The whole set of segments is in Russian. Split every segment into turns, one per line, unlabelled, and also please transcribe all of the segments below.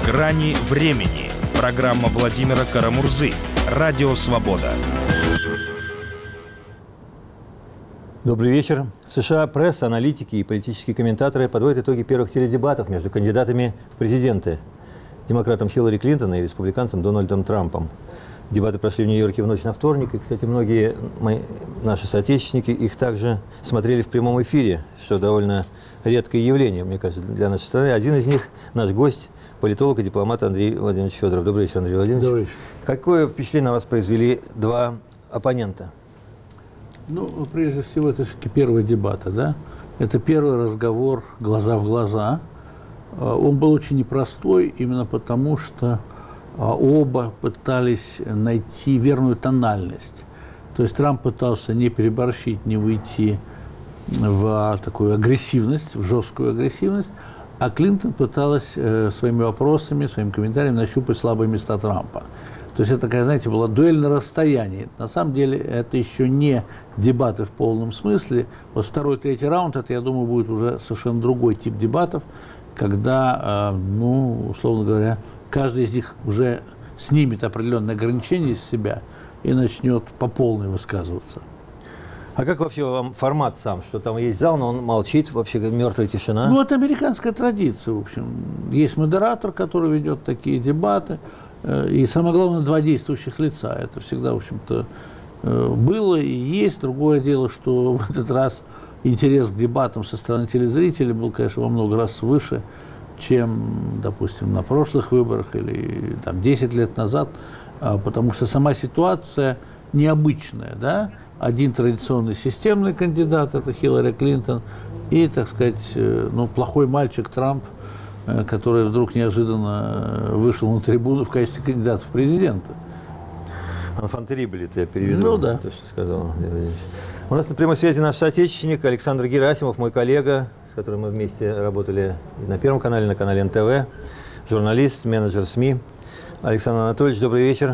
«Грани времени». Программа Владимира Карамурзы. Радио «Свобода».
Добрый вечер. В США пресса, аналитики и политические комментаторы подводят итоги первых теледебатов между кандидатами в президенты. Демократом Хиллари Клинтон и республиканцем Дональдом Трампом. Дебаты прошли в Нью-Йорке в ночь на вторник. И, кстати, многие наши соотечественники их также смотрели в прямом эфире, что довольно редкое явление, мне кажется, для нашей страны. Один из них – наш гость, политолог и дипломат Андрей Владимирович Федоров. Добрый вечер, Андрей Владимирович.
Добрый вечер.
Какое впечатление на вас произвели два оппонента?
Ну, прежде всего, это все-таки первые дебаты, да? Это первый разговор глаза в глаза. Он был очень непростой, именно потому что оба пытались найти верную тональность. То есть Трамп пытался не переборщить, не уйти в такую агрессивность, в жесткую агрессивность, а Клинтон пыталась своими вопросами, своими комментариями нащупать слабые места Трампа. То есть это такая, знаете, была дуэль на расстоянии. На самом деле это еще не дебаты в полном смысле. Вот второй, третий раунд, это, я думаю, будет уже совершенно другой тип дебатов, когда, условно говоря, каждый из них уже снимет определенные ограничения из себя и начнет по полной высказываться.
А как вообще вам формат сам? Что там есть зал, но он молчит, вообще мертвая тишина?
Ну, это американская традиция, в общем. Есть модератор, который ведет такие дебаты. И самое главное, два действующих лица. Это всегда, в общем-то, было и есть. Другое дело, что в этот раз интерес к дебатам со стороны телезрителей был, конечно, во много раз выше, чем, допустим, на прошлых выборах или там, 10 лет назад, потому что сама ситуация необычная, да? Один традиционный системный кандидат, это Хиллари Клинтон, и, так сказать, плохой мальчик Трамп, который вдруг неожиданно вышел на трибуну в качестве кандидата в президенты.
Enfant terrible, это я переведу.
Ну да.
То, что сказал. У нас на прямой связи наш соотечественник Александр Герасимов, мой коллега, с которым мы вместе работали и на Первом канале, на канале НТВ, журналист, менеджер СМИ. Александр Анатольевич, добрый вечер.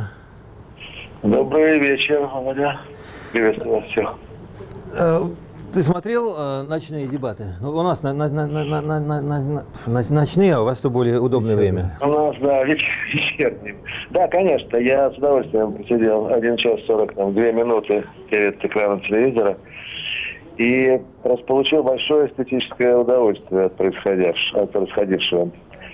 Добрый вечер, Володя. Приветствую вас всех.
Ты смотрел ночные дебаты? Ну, у нас ночные, а у вас-то более удобное время.
У нас, да, вечерние. Да, конечно, я с удовольствием посидел 1 час 42 минуты перед экраном телевизора и просто получил большое эстетическое удовольствие от происходившего.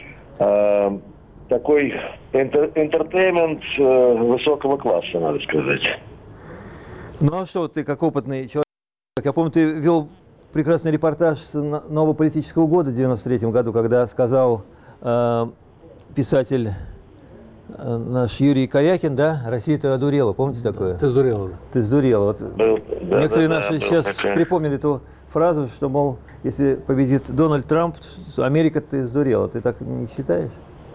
Такой интертеймент высокого класса, надо сказать.
Ну а что, ты как опытный человек, я помню, ты вел прекрасный репортаж с нового политического года в 1993 году, когда сказал писатель наш Юрий Корякин, да, Россия-то одурела, помните такое?
Ты сдурела, да.
Ты сдурела. Вот некоторые наши сейчас
такая.
припомнили эту фразу, что, мол, если победит Дональд Трамп, Америка-то сдурела. Ты так не считаешь?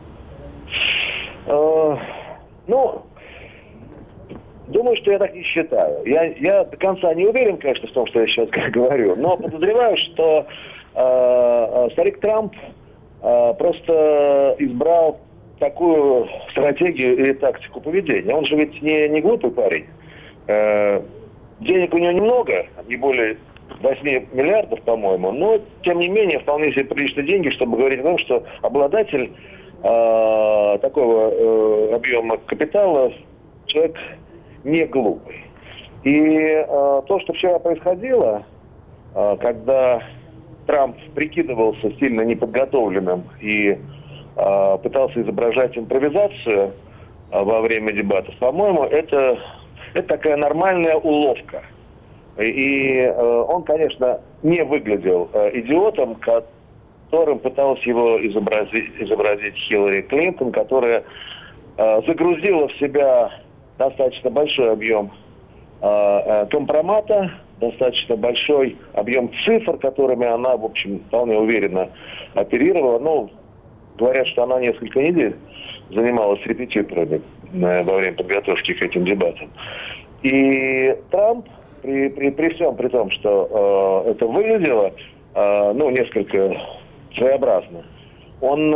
Думаю, что я так не считаю. Я до конца не уверен, конечно, в том, что я сейчас говорю, но подозреваю, что старик Трамп просто избрал такую стратегию и тактику поведения. Он же ведь не глупый парень. Денег у него немного, не более 8 миллиардов, по-моему, но, тем не менее, вполне себе приличные деньги, чтобы говорить о том, что обладатель такого объема капитала человек не глупый. И то, что вчера происходило, когда Трамп прикидывался сильно неподготовленным и пытался изображать импровизацию во время дебатов, по-моему, это такая нормальная уловка. И он, конечно, не выглядел идиотом, которым пыталась его изобразить Хиллари Клинтон, которая загрузила в себя достаточно большой объем компромата, достаточно большой объем цифр, которыми она, в общем, вполне уверенно оперировала. Ну, говорят, что она несколько недель занималась с репетиторами во время подготовки к этим дебатам. И Трамп, при всем при том, что это выглядело, несколько своеобразно, он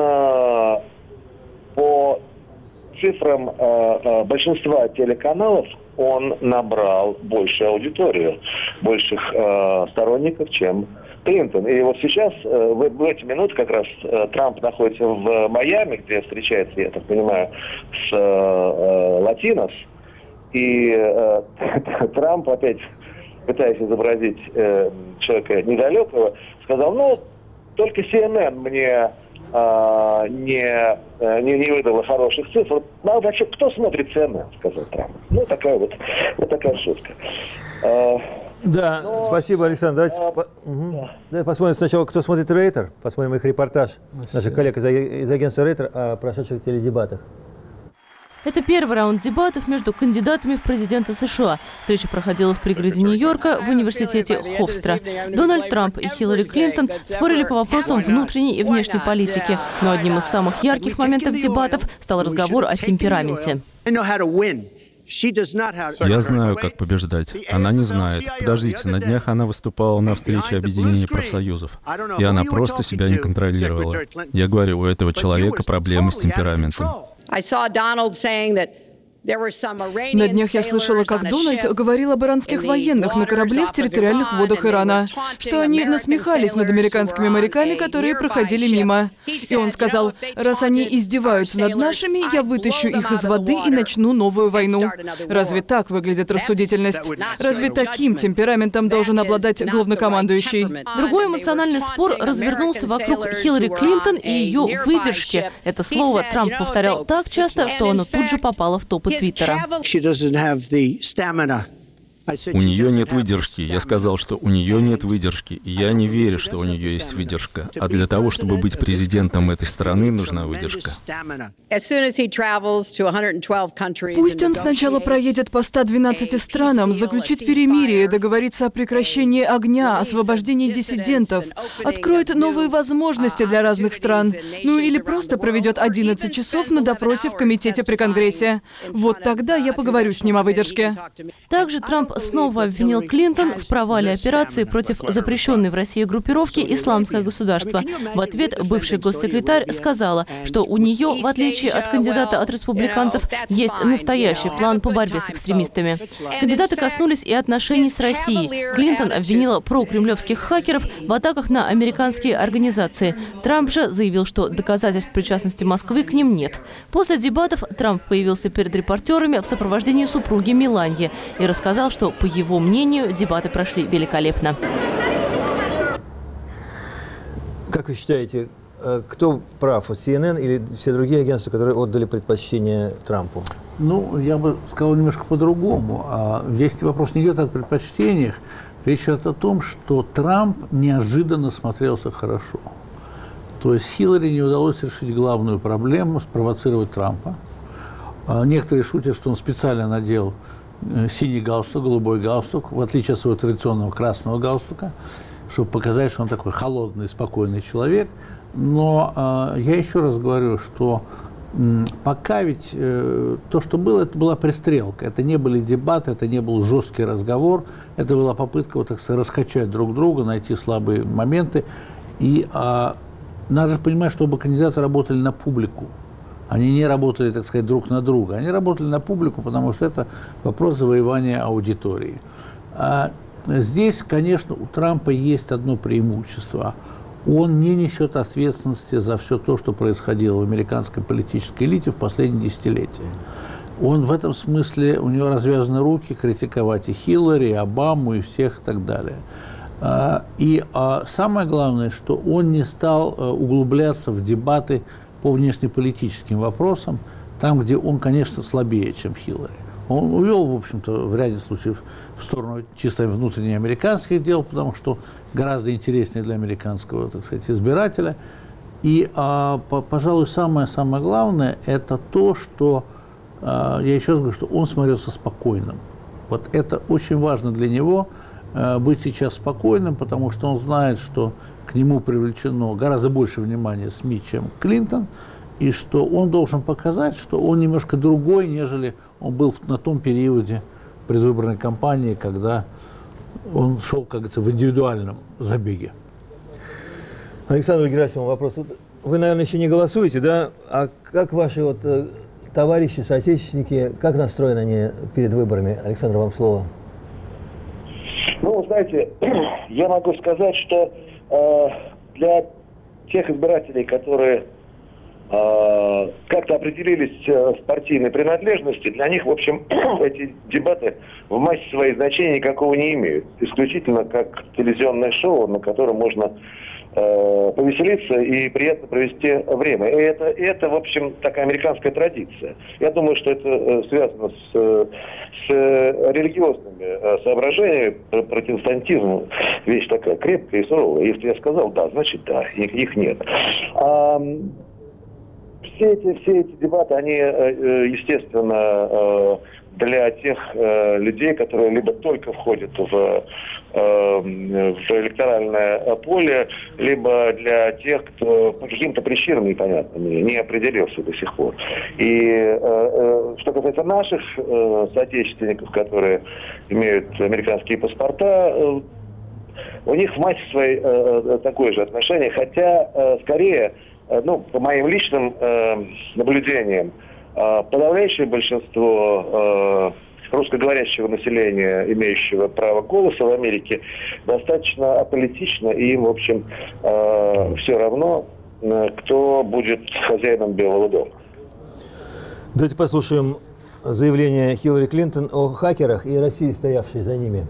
по цифрам большинства телеканалов он набрал большую аудиторию, больших сторонников, чем Клинтон. И вот сейчас, в эти минуты как раз Трамп находится в Майами, где встречается, я так понимаю, с Латинос. И Трамп опять, пытаясь изобразить человека недалекого, сказал, ну, только CNN мне не выдала хороших цифр. Ну, а вообще, кто смотрит CNN, сказал Трамп. Ну, такая вот такая шутка.
Да, спасибо, Александр. Давайте посмотрим сначала, кто смотрит Рейтер. Посмотрим их репортаж наших коллег из агентства Рейтер о прошедших теледебатах.
Это первый раунд дебатов между кандидатами в президенты США. Встреча проходила в пригороде Нью-Йорка в университете Хофстра. Дональд Трамп и Хиллари Клинтон спорили по вопросам внутренней и внешней политики. Но одним из самых ярких моментов дебатов стал разговор о темпераменте.
Я знаю, как побеждать. Она не знает. Подождите, на днях она выступала на встрече объединения профсоюзов, и она просто себя не контролировала. Я говорю, у этого человека проблемы с темпераментом.
На днях я слышала, как Дональд говорил об иранских военных на корабле в территориальных водах Ирана, что они насмехались над американскими моряками, которые проходили мимо. И он сказал, раз они издеваются над нашими, я вытащу их из воды и начну новую войну. Разве так выглядит рассудительность? Разве таким темпераментом должен обладать главнокомандующий?
Другой эмоциональный спор развернулся вокруг Хиллари Клинтон и ее выдержки. Это слово Трамп повторял так часто, что оно тут же попало в топы Твиттера.
У нее нет выдержки. Я сказал, что у нее нет выдержки. И я не верю, что у нее есть выдержка. А для того, чтобы быть президентом этой страны, нужна выдержка.
Пусть он сначала проедет по 112 странам, заключит перемирие, договорится о прекращении огня, освобождении диссидентов, откроет новые возможности для разных стран, ну или просто проведет 11 часов на допросе в комитете при Конгрессе. Вот тогда я поговорю с ним о выдержке.
Также Трамп снова обвинил Клинтон в провале операции против запрещенной в России группировки «Исламское государство». В ответ бывший госсекретарь сказала, что у нее, в отличие от кандидата от республиканцев, есть настоящий план по борьбе с экстремистами. Кандидаты коснулись и отношений с Россией. Клинтон обвинила прокремлевских хакеров в атаках на американские организации. Трамп же заявил, что доказательств причастности Москвы к ним нет. После дебатов Трамп появился перед репортерами в сопровождении супруги Меланьи и рассказал, что, по его мнению, дебаты прошли великолепно.
Как вы считаете, кто прав, CNN или все другие агентства, которые отдали предпочтение Трампу?
Ну, я бы сказал немножко по-другому. Здесь вопрос не идет о предпочтениях. Речь идет о том, что Трамп неожиданно смотрелся хорошо. То есть Хиллари не удалось решить главную проблему – спровоцировать Трампа. Некоторые шутят, что он специально надел синий галстук, голубой галстук, в отличие от своего традиционного красного галстука, чтобы показать, что он такой холодный, спокойный человек. Но я еще раз говорю, что пока ведь то, что было, это была пристрелка. Это не были дебаты, это не был жесткий разговор, это была попытка, вот, так сказать, раскачать друг друга, найти слабые моменты. И надо же понимать, что оба кандидата работали на публику. Они не работали, так сказать, друг на друга. Они работали на публику, потому что это вопрос завоевания аудитории. А здесь, конечно, у Трампа есть одно преимущество. Он не несет ответственности за все то, что происходило в американской политической элите в последние десятилетия. Он в этом смысле, у него развязаны руки критиковать и Хиллари, и Обаму, и всех и так далее. И самое главное, что он не стал углубляться в дебаты по внешнеполитическим вопросам, там, где он, конечно, слабее, чем Хиллари. Он увел, в общем-то, в ряде случаев в сторону чисто внутренних американских дел, потому что гораздо интереснее для американского, так сказать, избирателя. И, пожалуй, самое главное – это то, что, я еще раз говорю, что он смотрелся спокойным. Вот это очень важно для него, быть сейчас спокойным, потому что он знает, что к нему привлечено гораздо больше внимания СМИ, чем Клинтон, и что он должен показать, что он немножко другой, нежели он был на том периоде предвыборной кампании, когда он шел, как говорится, в индивидуальном забеге.
Александр Герасимов, вопрос. Вы, наверное, еще не голосуете, да? А как ваши вот товарищи, соотечественники, как настроены они перед выборами? Александр, вам слово.
Ну, знаете, я могу сказать, что для тех избирателей, которые как-то определились с партийной принадлежностью, для них, в общем, эти дебаты в массе своих значений никакого не имеют. Исключительно как телевизионное шоу, на котором можно повеселиться и приятно провести время. И это, в общем, такая американская традиция. Я думаю, что это связано с религиозными соображениями. Протестантизм вещь такая крепкая и суровая. Если я сказал да, значит да, их нет. Все эти дебаты, они, естественно, для тех людей, которые либо только входят в электоральное поле, либо для тех, кто по каким-то причинам непонятным не определился до сих пор. И что касается наших соотечественников, которые имеют американские паспорта, у них в массе своей такое же отношение, хотя скорее, по моим личным наблюдениям, подавляющее большинство русскоговорящего населения, имеющего право голоса в Америке, достаточно аполитично, и им, в общем, все равно, кто будет хозяином Белого дома.
Давайте послушаем заявление Хиллари Клинтон о хакерах и России, стоявшей за ними.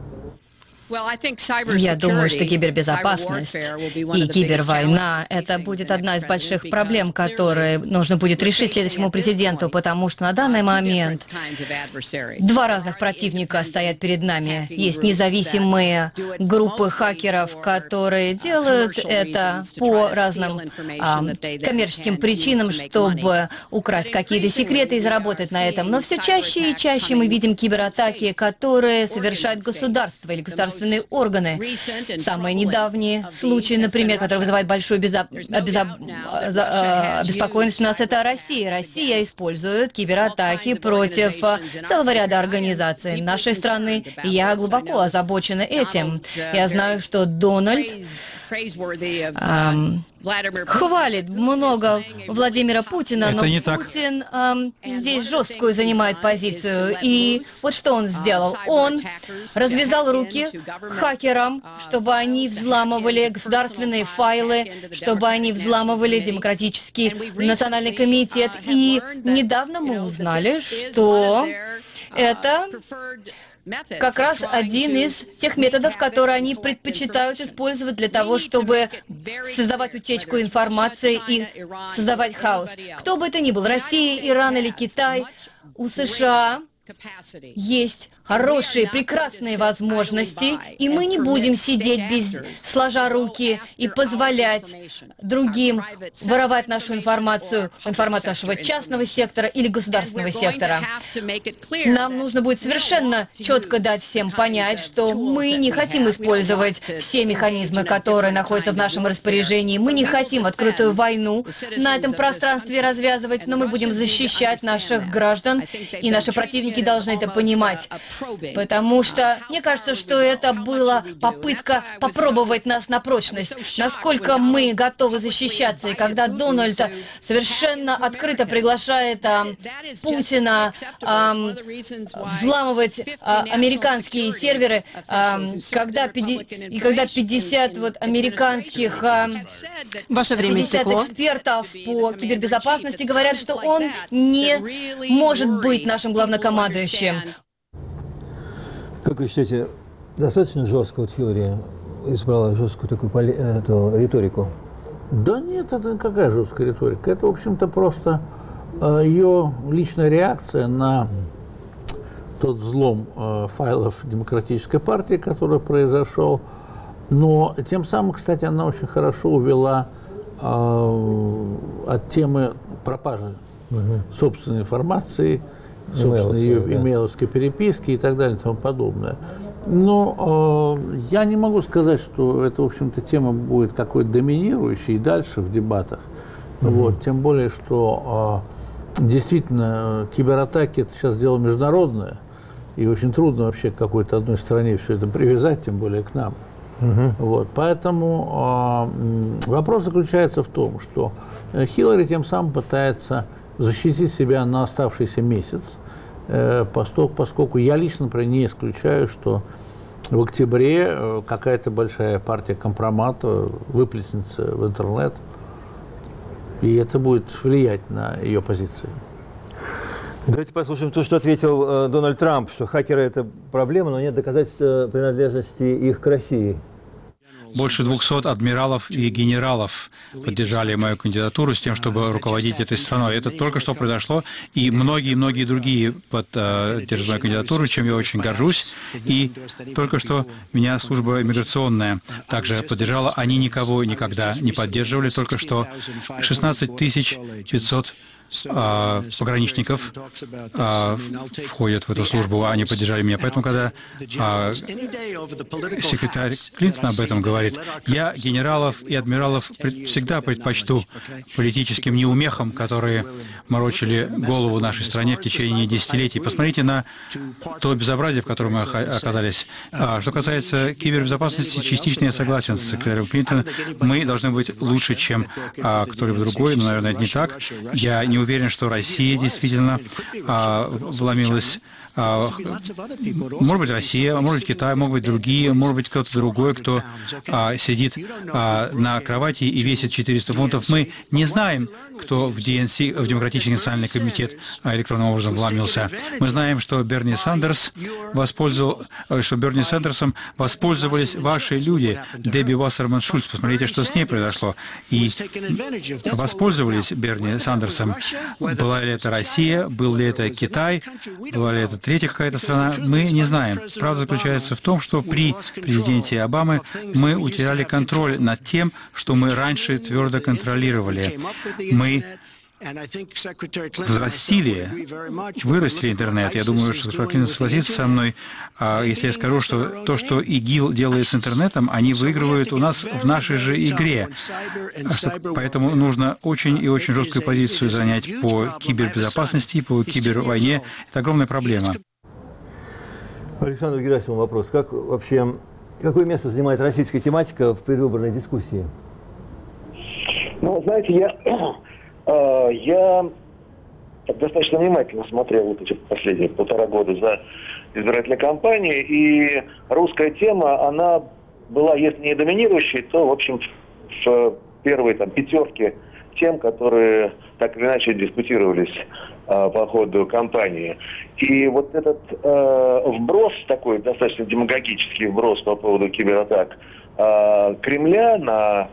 Я думаю, что кибербезопасность и кибервойна – это будет одна из больших проблем, которые нужно будет решить следующему президенту, потому что на данный момент два разных противника стоят перед нами. Есть независимые группы хакеров, которые делают это по разным коммерческим причинам, чтобы украсть какие-то секреты и заработать на этом. Но все чаще и чаще мы видим кибератаки, которые совершают государства или государственные органы. Самые недавние случаи, например, которые вызывают большую обеспокоенность у нас, это Россия. Россия использует кибератаки против целого ряда организаций нашей страны. И я глубоко озабочена этим. Я знаю, что Дональд хвалит много Владимира Путина, но Путин здесь жесткую занимает позицию. И вот что он сделал. Он развязал руки хакерам, чтобы они взламывали государственные файлы, чтобы они взламывали Демократический национальный комитет. И недавно мы узнали, что это как раз один из тех методов, которые они предпочитают использовать для того, чтобы создавать утечку информации и создавать хаос. Кто бы это ни был, Россия, Иран или Китай, у США есть хорошие, прекрасные возможности, и мы не будем сидеть сложа руки и позволять другим воровать нашу информацию нашего частного сектора или государственного сектора. Нам нужно будет совершенно четко дать всем понять, что мы не хотим использовать все механизмы, которые находятся в нашем распоряжении. Мы не хотим открытую войну на этом пространстве развязывать, но мы будем защищать наших граждан, и наши противники должны это понимать. Потому что мне кажется, что это была попытка попробовать нас на прочность, насколько мы готовы защищаться. И когда Дональд совершенно открыто приглашает Путина взламывать американские серверы, когда 50 американских
Ваше время истекло.
Экспертов по кибербезопасности говорят, что он не может быть нашим главнокомандующим.
Как вы считаете, достаточно жестко вот Хиллари избрала жесткую такую риторику?
Да нет, это какая жесткая риторика. Это, в общем-то, просто ее личная реакция на тот взлом файлов Демократической партии, который произошел. Но тем самым, кстати, она очень хорошо увела от темы пропажи собственной информации, собственно, ее имейловской переписки и так далее и тому подобное. Но я не могу сказать, что эта, в общем-то, тема будет какой-то доминирующей и дальше в дебатах. Вот, тем более, что действительно кибератаки – это сейчас дело международное, и очень трудно вообще к какой-то одной стране все это привязать, тем более к нам. Вот, поэтому вопрос заключается в том, что Хиллари тем самым пытается защитить себя на оставшийся месяц, поскольку я лично, например, не исключаю, что в октябре какая-то большая партия компромата выплеснется в интернет, и это будет влиять на ее позиции.
Давайте послушаем то, что ответил Дональд Трамп, что хакеры – это проблема, но нет доказательств принадлежности их к России.
Больше 200 адмиралов и генералов поддержали мою кандидатуру с тем, чтобы руководить этой страной. Это только что произошло, и многие-многие другие поддерживают мою кандидатуру, чем я очень горжусь. И только что меня служба иммиграционная также поддержала. Они никого никогда не поддерживали. Только что 16 500 пограничников входят в эту службу, они поддержали меня. Поэтому, когда секретарь Клинтон об этом говорит, я генералов и адмиралов всегда предпочту политическим неумехам, которые морочили голову нашей стране в течение десятилетий. Посмотрите на то безобразие, в котором мы оказались. Что касается кибербезопасности, частично я согласен с секретарем Клинтон. Мы должны быть лучше, чем кто-либо другой, но, наверное, это не так. Я не уверен, что Россия действительно вломилась. Может быть, Россия, может быть, Китай, могут быть другие, может быть, кто-то другой, кто сидит на кровати и весит 400 фунтов. Мы не знаем, кто в ДНС, в Демократический национальный комитет электронным образом вломился. Мы знаем, что Берни Сандерсом воспользовались ваши люди, Дебби Вассерман Шульц. Посмотрите, что с ней произошло. И воспользовались Берни Сандерсом. Была ли это Россия, был ли это Китай, была ли это третья какая-то страна, мы не знаем. Правда заключается в том, что при президенте Обамы мы утеряли контроль над тем, что мы раньше твердо контролировали. Мы вырастили интернет. Я думаю, что господин Клинтон согласится со мной, если я скажу, что то, что ИГИЛ делает с интернетом, они выигрывают у нас в нашей же игре. Поэтому нужно очень и очень жесткую позицию занять по кибербезопасности, по кибервойне. Это огромная проблема.
Александр Герасимов, вопрос. Какое место занимает российская тематика в предвыборной дискуссии?
Ну, знаете, я достаточно внимательно смотрел вот эти последние 1,5 года за избирательной кампанией, и русская тема, она была, если не доминирующей, то, в общем, в первой пятерке тем, которые так или иначе дискутировались по ходу кампании. И вот этот вброс, такой достаточно демагогический вброс по поводу кибератак Кремля на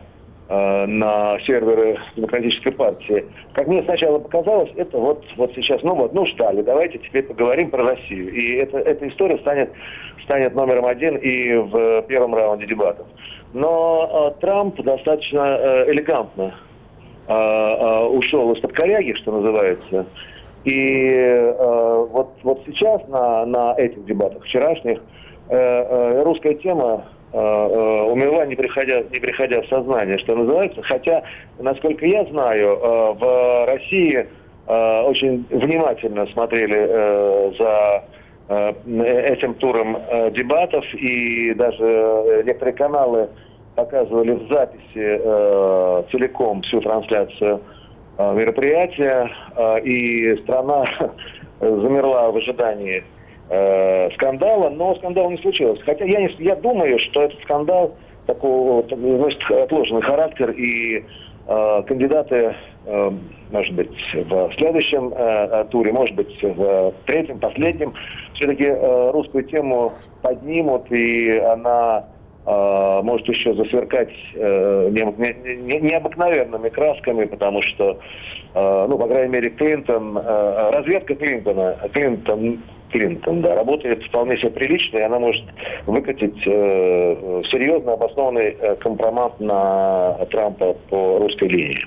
серверы Демократической партии, как мне сначала показалось, это вот сейчас, ждали, давайте теперь поговорим про Россию. И эта история станет номером 1 и в первом раунде дебатов. Но Трамп достаточно элегантно ушел из-под коряги, что называется. И вот сейчас на этих дебатах вчерашних русская тема умерла, не приходя в сознание, что называется. Хотя, насколько я знаю, в России очень внимательно смотрели за этим туром дебатов, и даже некоторые каналы показывали в записи целиком всю трансляцию мероприятия, и страна замерла в ожидании скандала, но скандала не случилось. Хотя я думаю, что этот скандал такого носит отложенный характер, и кандидаты, может быть, в следующем туре, может быть, в третьем, последнем, все-таки русскую тему поднимут, и она может еще засверкать необыкновенными красками, потому что, по крайней мере, разведка Клинтон, да, работает вполне себе прилично, и она может выкатить серьезно обоснованный компромат на Трампа по русской линии.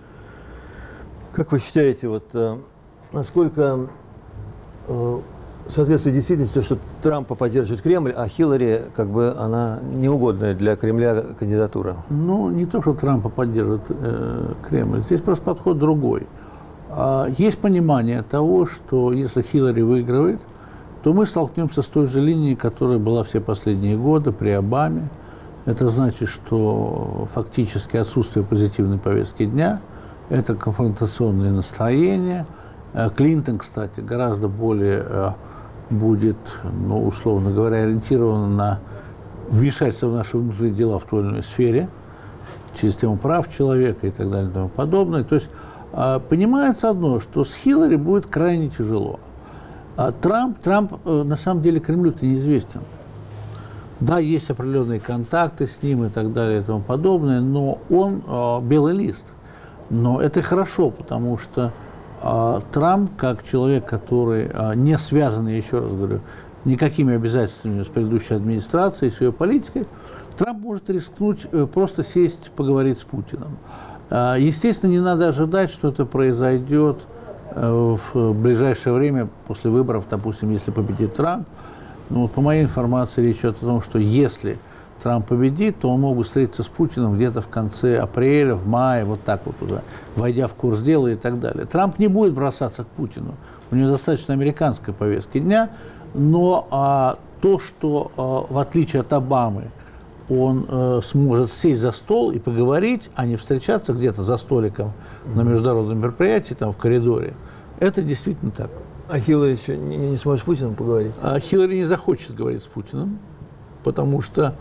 Как вы считаете, насколько соответствует действительности, что Трампа поддерживает Кремль, а Хиллари, она неугодная для Кремля кандидатура?
Не то, что Трампа поддерживает Кремль, здесь просто подход другой. Есть понимание того, что если Хиллари выигрывает, то мы столкнемся с той же линией, которая была все последние годы при Обаме. Это значит, что фактически отсутствие позитивной повестки дня, это конфронтационные настроения. Клинтон, кстати, гораздо более будет, условно говоря, ориентирован на вмешательство в наши внутренние дела в той или иной сфере, через тему прав человека и так далее и тому подобное. То есть понимается одно, что с Хиллари будет крайне тяжело. Трамп на самом деле Кремлю-то неизвестен. Да, есть определенные контакты с ним и так далее и тому подобное, но он белый лист. Но это хорошо, потому что Трамп, как человек, который не связан, я еще раз говорю, никакими обязательствами с предыдущей администрацией, с ее политикой, Трамп может рискнуть просто сесть, поговорить с Путиным. Естественно, не надо ожидать, что это произойдет в ближайшее время после выборов, допустим, если победит Трамп. Но вот по моей информации речь идет о том, что если Трамп победит, то он мог бы встретиться с Путиным где-то в конце апреля, в мае, вот так вот уже, войдя в курс дела и так далее. Трамп не будет бросаться к Путину. У него достаточно американской повестки дня, но то, что в отличие от Обамы он сможет сесть за стол и поговорить, а не встречаться где-то за столиком на международном мероприятии, там в коридоре, это действительно так.
А Хиллари еще не сможет с Путиным поговорить?
Хиллари не захочет говорить с Путиным, потому что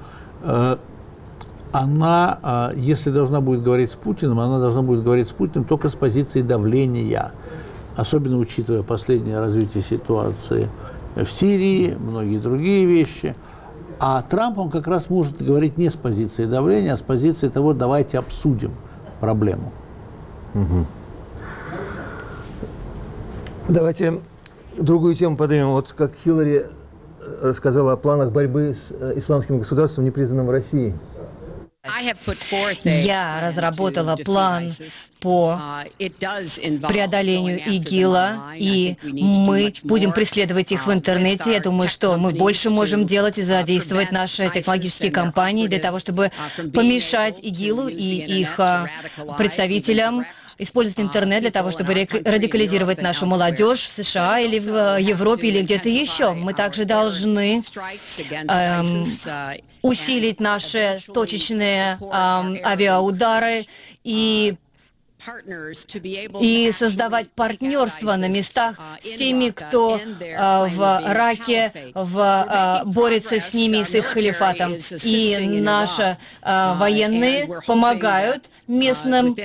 она, если должна будет говорить с Путиным, она должна будет говорить с Путиным только с позиции давления, особенно учитывая последнее развитие ситуации в Сирии, многие другие вещи. А Трамп, он как раз может говорить не с позиции давления, а с позиции того, давайте обсудим проблему.
Угу. Давайте другую тему поднимем. Вот как Хиллари рассказала о планах борьбы с исламским государством, непризнанным в России.
Я разработала план по преодолению ИГИЛа, и мы будем преследовать их в интернете. Я думаю, что мы больше можем делать и задействовать наши технологические компании для того, чтобы помешать ИГИЛу и их представителям использовать интернет для того, чтобы радикализировать нашу молодежь в США или в Европе или где-то еще. Мы также должны усилить наши точечные авиаудары и создавать партнерство на местах с теми, кто в Ираке борется с ними, с их халифатом. И наши военные помогают местным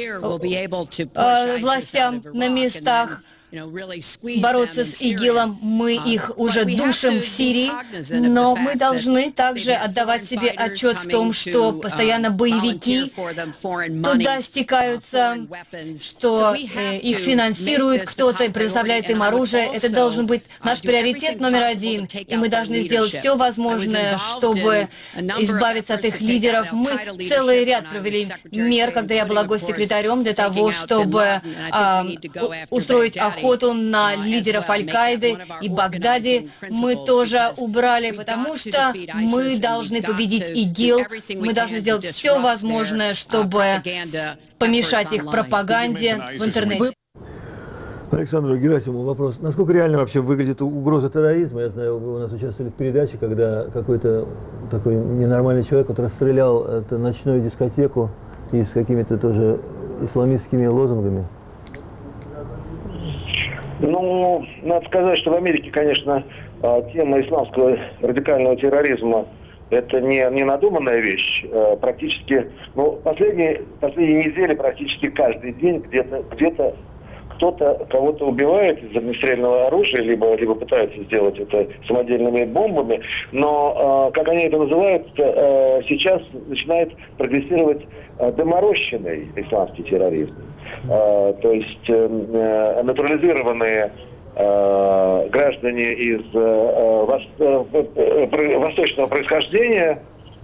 властям на местах бороться с ИГИЛом. Мы их уже душим в Сирии, но мы должны также отдавать себе отчет в том, что постоянно боевики туда стекаются, что их финансирует кто-то и предоставляет им оружие. Это должен быть наш приоритет номер один, и мы должны сделать все возможное, чтобы избавиться от их лидеров. Мы целый ряд провели мер, когда я была госсекретарем, для того, чтобы устроить охоту на лидеров Аль-Каиды и Багдади. Мы тоже убрали, потому что мы должны победить ИГИЛ. Мы должны сделать все возможное, чтобы помешать их пропаганде в интернете.
Александру Герасимову вопрос. Насколько реально вообще выглядит угроза терроризма? Я знаю, вы у нас участвовали в передаче, когда какой-то такой ненормальный человек вот расстрелял ночную дискотеку и с какими-то тоже исламистскими лозунгами.
Ну, надо сказать, что в Америке, конечно, тема исламского радикального терроризма – это не надуманная вещь. Практически, последние недели практически каждый день где-то кто-то кого-то убивает из огнестрельного оружия, либо пытается сделать это самодельными бомбами. Но, как они это называют, сейчас начинает прогрессировать доморощенный исламский терроризм. То есть натурализированные граждане из восточного происхождения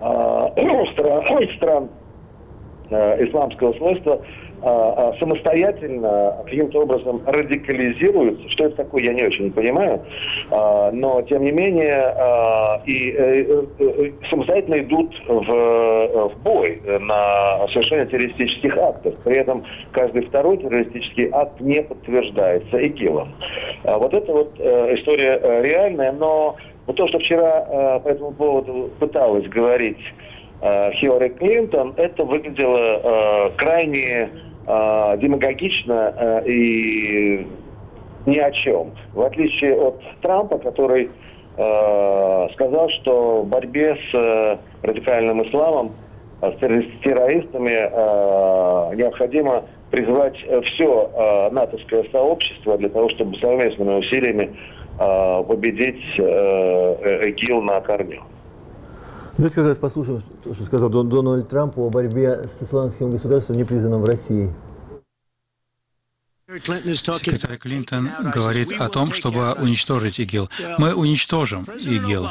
стран исламского свойства самостоятельно каким-то образом радикализируются. Что это такое, я не очень понимаю. Но, тем не менее, самостоятельно идут в бой на совершение террористических актов. При этом каждый второй террористический акт не подтверждается ИГИЛом. Вот это вот история реальная. Но вот то, что вчера по этому поводу пыталась говорить Хиллари Клинтон, это выглядело крайне демагогично и ни о чем. В отличие от Трампа, который сказал, что в борьбе с радикальным исламом, с террористами необходимо призвать все натовское сообщество для того, чтобы совместными усилиями победить ИГИЛ на корню.
Давайте как раз послушаем, что сказал Дональд Трамп о борьбе с исламским государством, непризнанным в России.
Секретарь Клинтон говорит о том, чтобы уничтожить ИГИЛ. Мы уничтожим ИГИЛ.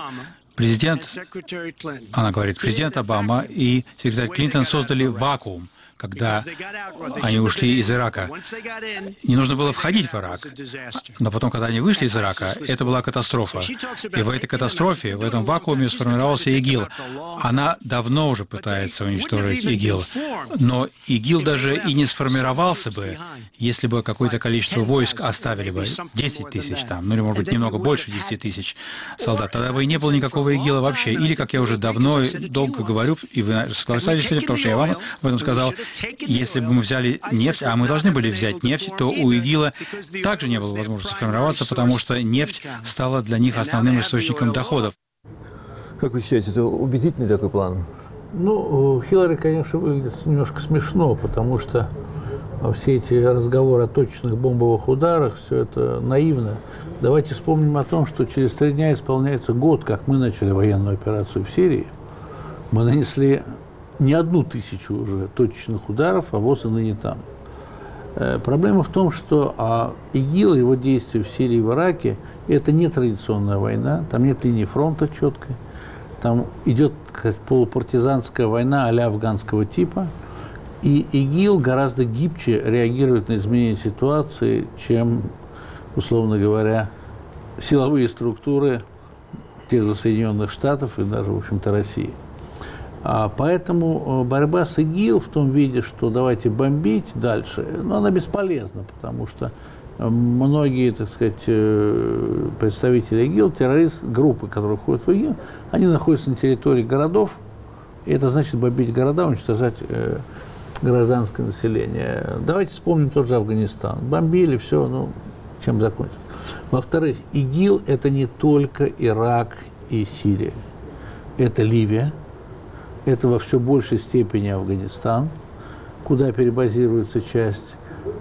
Она говорит, президент Обама и секретарь Клинтон создали вакуум, когда они ушли из Ирака. Не нужно было входить в Ирак, но потом, когда они вышли из Ирака, это была катастрофа. И в этой катастрофе, в этом вакууме сформировался ИГИЛ. Она давно уже пытается уничтожить ИГИЛ, но ИГИЛ даже и не сформировался бы, если бы какое-то количество войск оставили бы, 10 тысяч там, ну или, может быть, немного больше 10 тысяч солдат. Тогда бы и не было никакого ИГИЛа вообще. Или, как я уже давно и долго говорю, и вы согласились с этим, потому что я вам об этом сказал, если бы мы взяли нефть, а мы должны были взять нефть, то у ИГИЛа также не было возможности сформироваться, потому что нефть стала для них основным источником доходов.
Как вы считаете, это убедительный такой план?
Ну, Хиллари, конечно, выглядит немножко смешно, потому что все эти разговоры о точных бомбовых ударах, все это наивно. Давайте вспомним о том, что через 3 дня исполняется год, как мы начали военную операцию в Сирии. Мы нанесли не 1000 уже точечных ударов, а ВОЗ и ныне там. Проблема в том, что ИГИЛ, его действия в Сирии и в Ираке, это не традиционная война, там нет линии фронта четкой, там идет полупартизанская война а-ля афганского типа, и ИГИЛ гораздо гибче реагирует на изменение ситуации, чем, условно говоря, силовые структуры тех же Соединенных Штатов и даже, в общем-то, России. Поэтому борьба с ИГИЛ в том виде, что давайте бомбить дальше, но она бесполезна, потому что многие, так сказать, представители ИГИЛ, группы, которые входят в ИГИЛ, они находятся на территории городов, и это значит бомбить города, уничтожать гражданское население. Давайте вспомним тот же Афганистан. Бомбили, все, ну, чем закончилось. Во-вторых, ИГИЛ – это не только Ирак и Сирия, это Ливия. Это во все большей степени Афганистан, куда перебазируется часть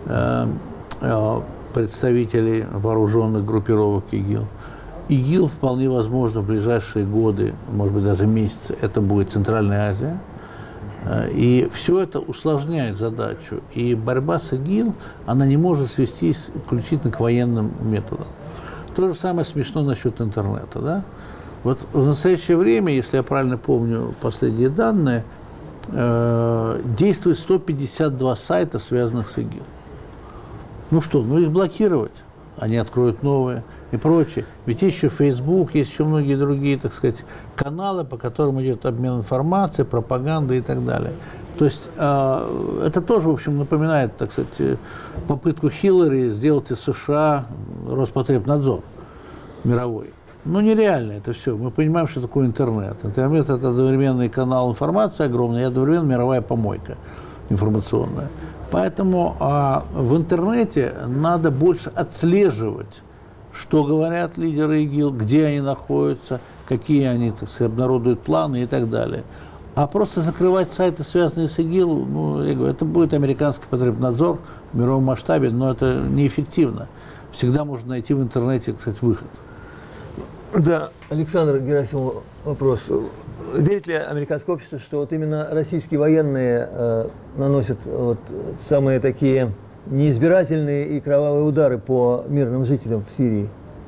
представителей вооруженных группировок ИГИЛ. ИГИЛ вполне возможно в ближайшие годы, может быть даже месяцы, это будет Центральная Азия. И все это усложняет задачу. И борьба с ИГИЛ, она не может свестись исключительно к военным методам. То же самое смешно насчет интернета, да? Вот в настоящее время, если я правильно помню последние данные, действует 152 сайта, связанных с ИГИЛ. Ну что, ну их блокировать, они откроют новые и прочее. Ведь есть еще Facebook, есть еще многие другие, так сказать, каналы, по которым идет обмен информацией, пропаганда и так далее. То есть это тоже, в общем, напоминает, так сказать, попытку Хиллари сделать из США Роспотребнадзор мировой. Ну, нереально это все. Мы понимаем, что такое интернет. Интернет – это одновременный канал информации огромный и одновременно мировая помойка информационная. Поэтому в интернете надо больше отслеживать, что говорят лидеры ИГИЛ, где они находятся, какие они, так сказать, обнародуют планы и так далее. А просто закрывать сайты, связанные с ИГИЛ, ну, я говорю, это будет американский потребнадзор в мировом масштабе, но это неэффективно. Всегда можно найти в интернете, кстати, выход.
Да, Александр Герасимов, вопрос. Верит ли американское общество, что вот именно российские военные наносят вот самые такие неизбирательные и кровавые удары по мирным жителям в Сирии?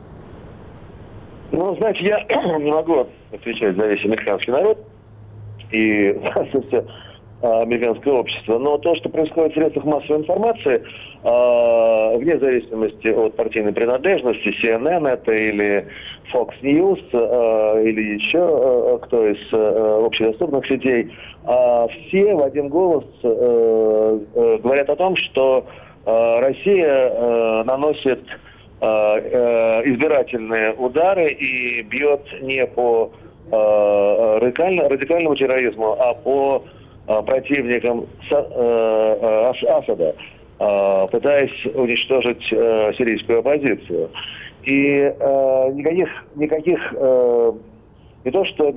Ну, знаете, я не могу отвечать за весь американский народ и за все американское общество, но то, что происходит в средствах массовой информации, вне зависимости от партийной принадлежности, CNN это или Fox News, или еще кто из общедоступных сетей, все в один голос говорят о том, что Россия наносит избирательные удары и бьет не по радикальному терроризму, а по противникам Асада, пытаясь уничтожить сирийскую оппозицию. И никаких не то что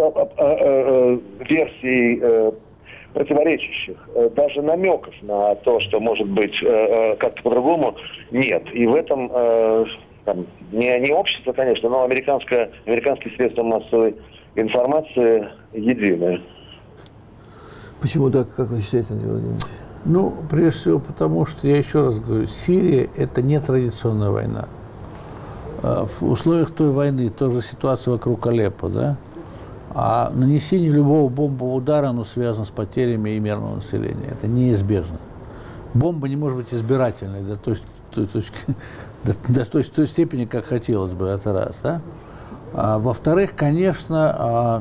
версий противоречащих, даже намеков на то, что может быть как-то по-другому, нет. И в этом не общество, конечно, но американские средства массовой информации единые.
Почему так, как вы считаете, Андрей Владимирович?
Ну, прежде всего, потому что, я еще раз говорю, Сирия – это не традиционная война. В условиях той войны, тоже ситуация вокруг Алеппо, да, а нанесение любого бомбового удара, оно связано с потерями и мирного населения. Это неизбежно. Бомба не может быть избирательной до той степени, как хотелось бы, это раз. Да? Во-вторых, конечно,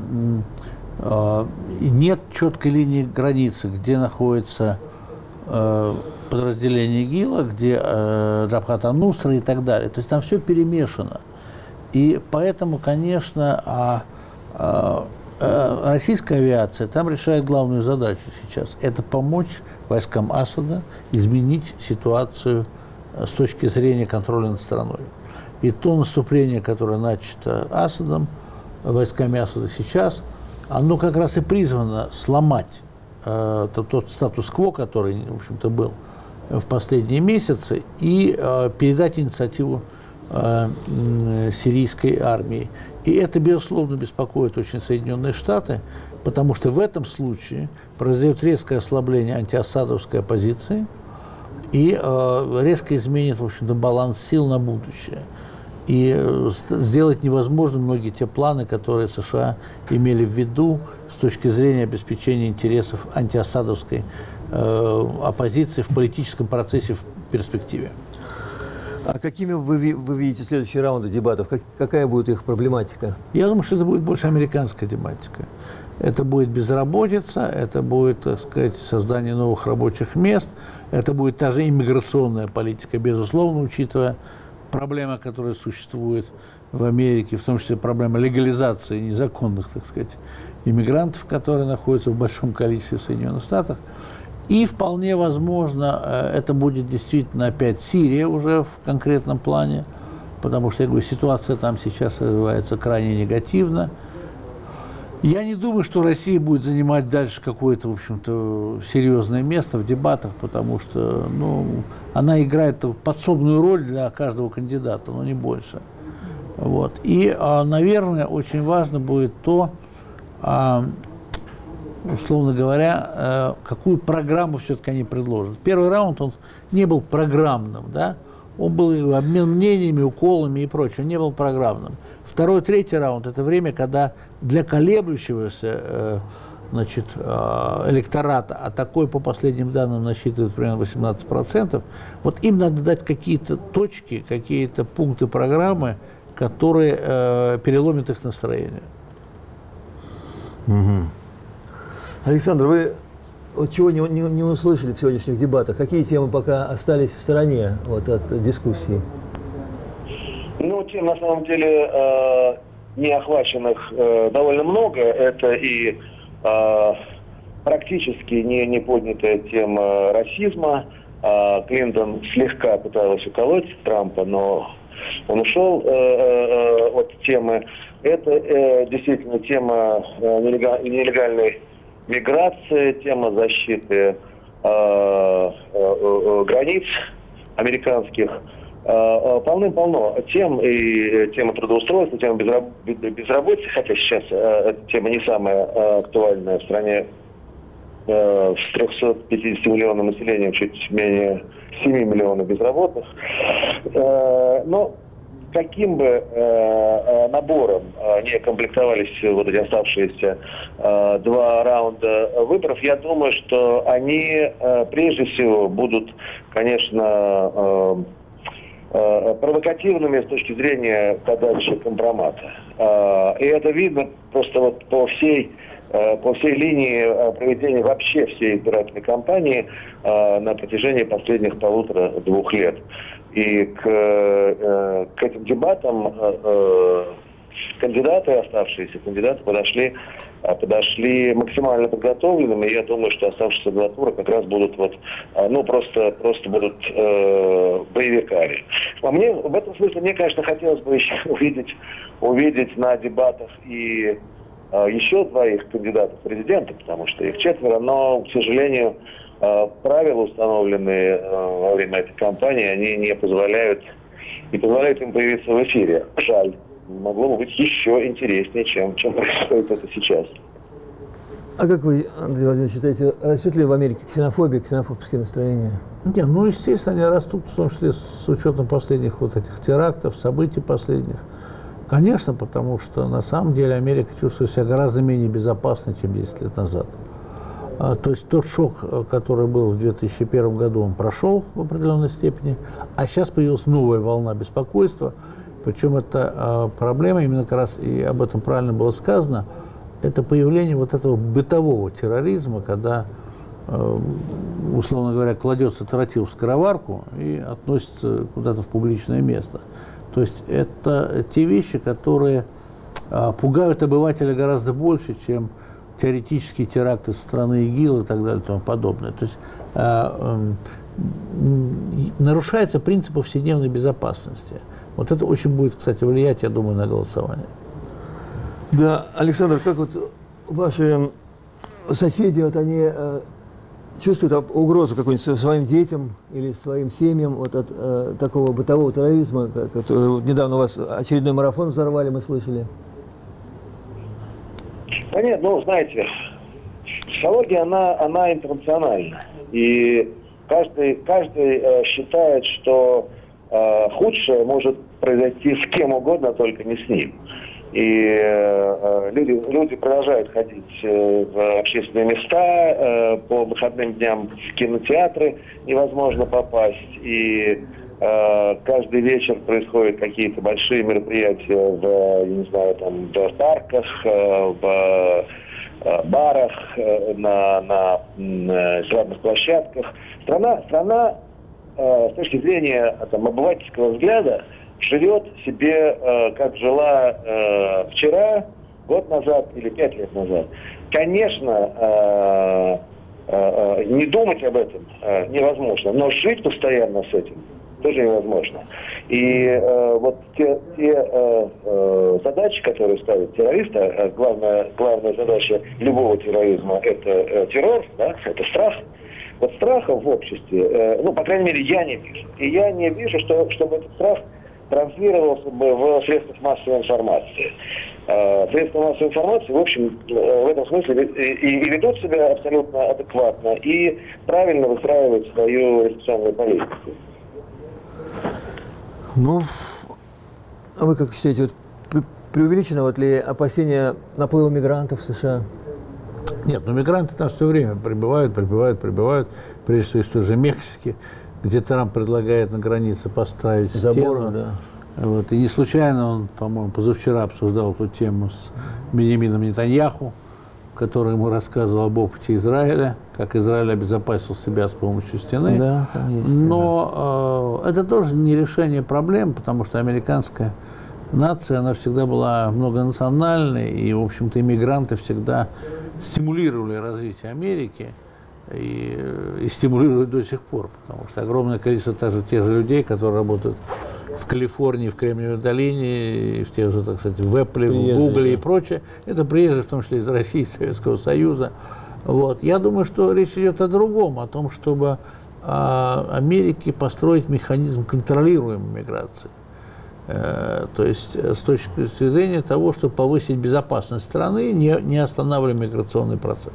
нет четкой линии границы, где находится подразделение ИГИЛа, где Джабхат ан-Нусра и так далее. То есть там все перемешано. И поэтому, конечно, российская авиация там решает главную задачу сейчас. Это помочь войскам Асада изменить ситуацию с точки зрения контроля над страной. И то наступление, которое начато Асадом, войсками Асада сейчас, оно как раз и призвано сломать тот статус-кво, который, в общем-то, был в последние месяцы, и передать инициативу сирийской армии. И это, безусловно, беспокоит очень Соединенные Штаты, потому что в этом случае произойдет резкое ослабление антиасадовской оппозиции и резко изменит, в общем-то, баланс сил на будущее. И сделать невозможно многие те планы, которые США имели в виду с точки зрения обеспечения интересов антиасадовской оппозиции в политическом процессе в перспективе.
А какими вы видите следующие раунды дебатов? Какая будет их проблематика?
Я думаю, что это будет больше американская тематика. Это будет безработица, это будет, так сказать, создание новых рабочих мест, это будет та же иммиграционная политика, безусловно, учитывая проблема, которая существует в Америке, в том числе проблема легализации незаконных, так сказать, иммигрантов, которые находятся в большом количестве в Соединенных Штатах. И вполне возможно, это будет действительно опять Сирия уже в конкретном плане, потому что, я говорю, ситуация там сейчас развивается крайне негативно. Я не думаю, что Россия будет занимать дальше какое-то, в общем-то, серьезное место в дебатах, потому что, она играет подсобную роль для каждого кандидата, но не больше. Вот. И, наверное, очень важно будет то, условно говоря, какую программу все-таки они предложат. Первый раунд, он не был программным, да? Он был обмен мнениями, уколами и прочее, он не был программным. Второй, третий раунд – это время, когда для колеблющегося электората, а такой, по последним данным, насчитывает примерно 18%, вот им надо дать какие-то точки, какие-то пункты программы, которые переломят их настроение.
Угу. Александр, вы чего не услышали в сегодняшних дебатах? Какие темы пока остались в стороне от дискуссии?
Тем на самом деле не охваченных довольно много. Это и практически не поднятая тема расизма. Клинтон слегка пыталась уколоть Трампа, но он ушел от темы. Это действительно тема нелегальной миграции, тема защиты границ американских. Полным-полно тем, и тема трудоустройства, тема безработицы, хотя сейчас эта тема не самая актуальная в стране с 350 миллионов населения, чуть менее 7 миллионов безработных. Но каким бы набором не комплектовались вот эти оставшиеся два раунда выборов, я думаю, что они прежде всего будут, конечно, провокативными с точки зрения подачи компромата. И это видно просто вот по всей линии проведения вообще всей избирательной кампании на протяжении последних 1,5-2 лет. И к этим дебатам оставшиеся кандидаты подошли максимально подготовленными. И я думаю, что оставшиеся кандидатуры как раз будут просто будут боевиками. А мне в этом смысле, конечно, хотелось бы еще увидеть на дебатах и еще двоих кандидатов в президенты, потому что их 4, но, к сожалению, правила, установленные во время этой кампании, они не позволяют им появиться в эфире. Жаль. Могло бы быть еще интереснее, чем происходит это сейчас.
А как вы, Андрей Владимирович, считаете, растет ли в Америке ксенофобия, ксенофобские настроения?
Нет, естественно, они растут, в том числе с учетом последних вот этих терактов, событий последних. Конечно, потому что на самом деле Америка чувствует себя гораздо менее безопасно, чем 10 лет назад. То есть тот шок, который был в 2001 году, он прошел в определенной степени, а сейчас появилась новая волна беспокойства. Причем это проблема, именно как раз и об этом правильно было сказано, это появление вот этого бытового терроризма, когда, условно говоря, кладется тротил в скороварку и относится куда-то в публичное место. То есть это те вещи, которые пугают обывателя гораздо больше, чем теоретические теракты со стороны ИГИЛ и так далее и тому подобное. То есть нарушается принцип повседневной безопасности. Вот это очень будет, кстати, влиять, я думаю, на голосование.
Да, Александр, как вот ваши соседи, вот они чувствуют угрозу какую-нибудь своим детям или своим семьям вот от такого бытового терроризма, который недавно у вас очередной марафон взорвали, мы слышали?
Да нет, знаете, психология, она интернациональна. И каждый считает, что худшее может произойти с кем угодно, только не с ним. И люди продолжают ходить в общественные места, по выходным дням в кинотеатры невозможно попасть. И каждый вечер происходят какие-то большие мероприятия в парках, в барах, на эстрадных площадках. Страна с точки зрения обывательского взгляда живет себе, как жила вчера, год назад или 5 лет назад. Конечно, не думать об этом невозможно, но жить постоянно с этим тоже невозможно. И вот те задачи, которые ставят террористы, главная задача любого терроризма – это террор, да, это страх. Вот страха в обществе, по крайней мере, я не вижу. И я не вижу, чтобы этот страх транслировался бы в средствах массовой информации. Средства массовой информации, в общем, в этом смысле и ведут себя абсолютно адекватно, и правильно выстраивают свою инвестиционную политику.
А вы как считаете, преувеличено ли опасения наплыва мигрантов в США?
Нет, мигранты там все время прибывают, прежде всего из той же Мексики, где Трамп предлагает на границе поставить
забор,
да. Вот. И не случайно он, по-моему, позавчера обсуждал эту тему с Беньямином Нетаньяху, который ему рассказывал об опыте Израиля, как Израиль обезопасил себя с помощью стены.
Да, там есть.
Но это тоже не решение проблем, потому что американская нация, она всегда была многонациональной, и, в общем-то, иммигранты всегда стимулировали развитие Америки и стимулируют до сих пор, потому что огромное количество тех же людей, которые работают в Калифорнии, в Кремниевой долине, в тех же, так сказать, в Apple, в Google и прочее, это приезжие, в том числе из России, Советского Союза. Вот. Я думаю, что речь идет о другом, о том, чтобы Америке построить механизм контролируемой миграции. То есть с точки зрения того, чтобы повысить безопасность страны, не останавливая миграционный процесс.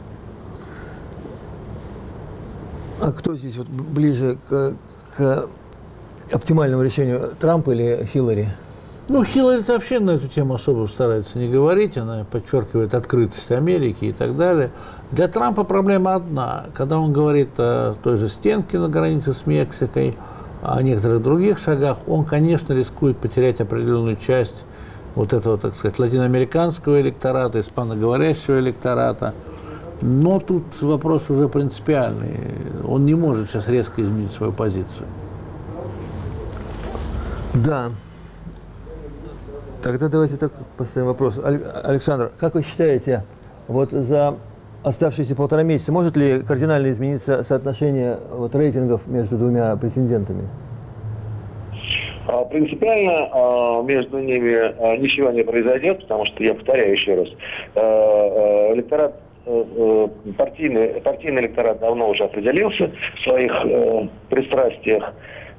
А кто здесь вот ближе к оптимальному решению, Трамп или Хиллари?
Хиллари вообще на эту тему особо старается не говорить, она подчеркивает открытость Америки и так далее. Для Трампа проблема одна. Когда он говорит о той же стенке на границе с Мексикой, о некоторых других шагах, он, конечно, рискует потерять определенную часть вот этого, так сказать, латиноамериканского электората, испаноговорящего электората. Но тут вопрос уже принципиальный. Он не может сейчас резко изменить свою позицию.
Да. Тогда давайте так поставим вопрос. Александр, как вы считаете, вот за оставшиеся 1,5 месяца может ли кардинально измениться соотношение рейтингов между двумя претендентами?
Принципиально между ними ничего не произойдет, потому что, я повторяю еще раз, партийный электорат давно уже определился в своих пристрастиях.